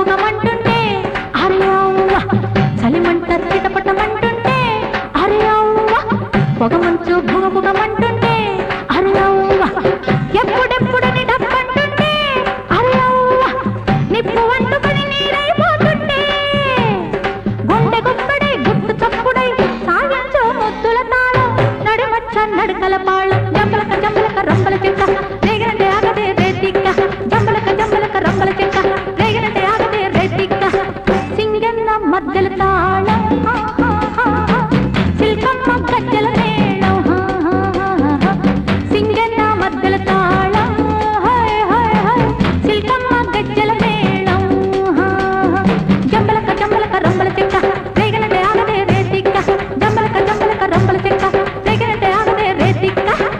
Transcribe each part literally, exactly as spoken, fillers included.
భుగభుగమంటుంటే అరే అవ్వ చలిమంట చిటపటమంటుంటే అరే అవ్వ పొగమంచు భుగభుగమంటుంటే అరే అవ్వ ఎప్పుడెప్పుడని డబ్బంటుంటే అరే అవ్వ నిప్పు వండుకొని నీరైపోతుంటే గుండె గుప్పడై గుట్టు చప్పుడై సాగించు ముద్దుల తాళం నడిమచ్చ నడకల పాళం జంబలక జంబలక రంబల చెక్క రేగినట్టే ఆగదే రేతిక్క జంబలక జంబలక రంబల చెక్క రేగినట్టే ఆగదే రేతిక్క సింగన్న మద్దెల తాళం సిల్కమ్మ గజ్జల మేళం సింగన్న మద్దెల తాళం సిల్కమ్మ గజ్జల మేళం జంబలక జంబలక రంబల చెక్క రేగినట్టే ఆగదే రేతిక్క జంబలక జంబలక రంబల చెక్క రేగినట్టే ఆగదే రేతిక్క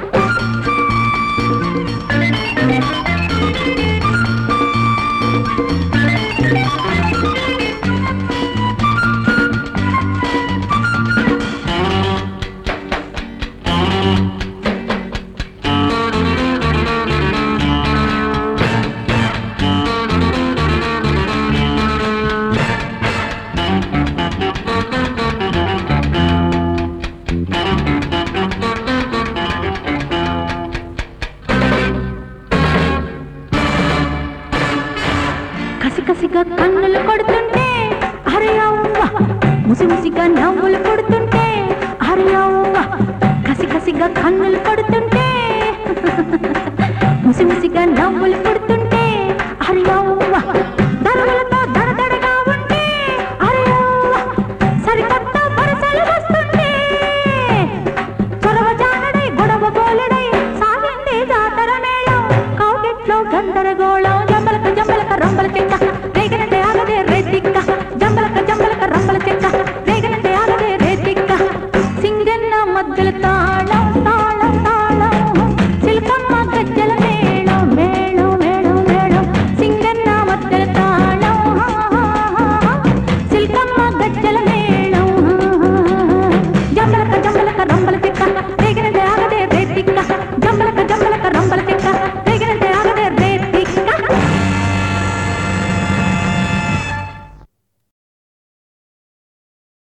కసికసిగా కన్నులు కొడుతుంటే అరే అవ్వ ముసిముసిగా నవ్వులు కొడుతుంటే అరే అవ్వ కసికసిగా కన్నులు కొడుతుంటే ముసిముసిగా నవ్వులు కొడుతుంటే అరే అవ్వ